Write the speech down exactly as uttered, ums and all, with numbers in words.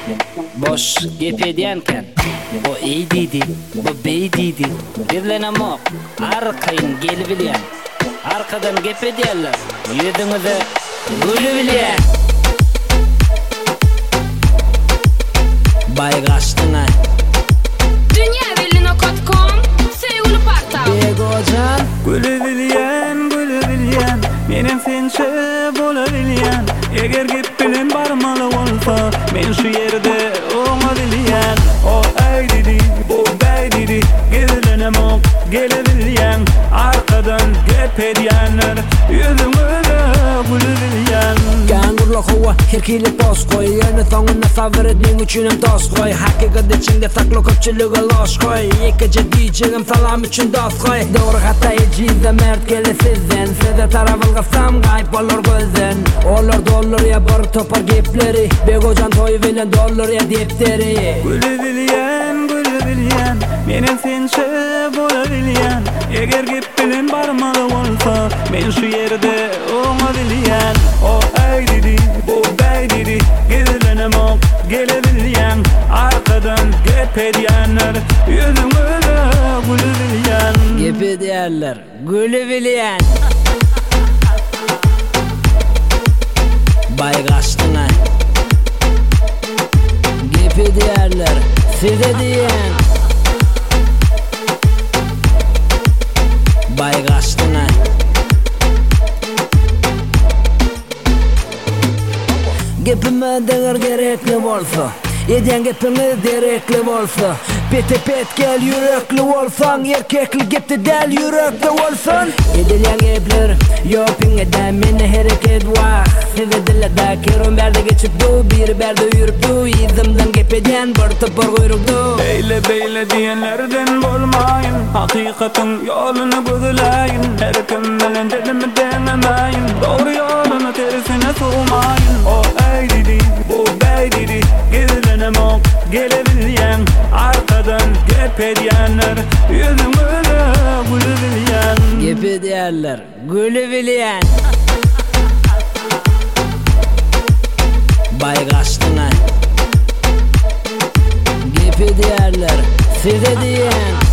Boş gep ediyenken o iyi dedi, bu bey dedi. Birlenemok, arkayın geli bilen. Arkadan gep ediyenler, yüzünüzü gülü bilen. Baygaştına Dünya Birliği nokta com sevgili portal. Begocan Gülü bilyen, gülü bilyen, menem sençe bola bilyen. Eger gep bilen barmalı olsa, men şu yerde oňa bilyen. O ay dedi, bu bey dedi, gelenemok, gele bilyen. Arkadan gep edyenler, yüzüňe gülü bilyen. Gangurla hova herkili toz koy. Yönü sonuna sabır etmeng üçünem toz koy. Hakikat içinde saklı köpçülüge loş koy. Yekece diyeceğim salam üçün dost koy. Doğru hatta ecize mert gele sizden. Size tarafın kıssam gayb olur gözden. Olur dollar ya bar topar gepleri. Begocan toy bilen dollar ya defteri. Gülü bilyen, gülü bilyen, menem sençe bola bilyen. Eger gep bilen barmalı olsa, men şu yerde oňa bilyen. O ay dedi, bu bey dedi, gelenemok, gele bilyen. Arkadan gep edyenler, yüzüňe gülü bilyen. gep ediyenler, gülü bilen. Baygaştına gep ediyenler, size diyen. Baygaştına Gepime deňer gerekli bolsa, edýän gepime derekli bolsa. Pete pet gel yürekli bolsaň, erkekli gepde däl yürekli bolsan. Edilýän gepler ýopiňe da meni hereket wah. Size dillada kerum berde geçip du, bir berde ýürüp du. Ýyzymdan gep edýän bir topar goýrukdu. Beyle beyle diyenlerden bolmayın, hakikatin yolunu gözleyin. Her kim bilen dilimi denemeyin, doğru yolunu tersine soğumayın. O ay dedi, bu bey dedi, gelenemok, gele bilyen. Arkadan gep edyenler, yüzüňe gülü bilyen. gep ediyenler, gülü bilen. Baygaştına gep ediyenler, size diyen.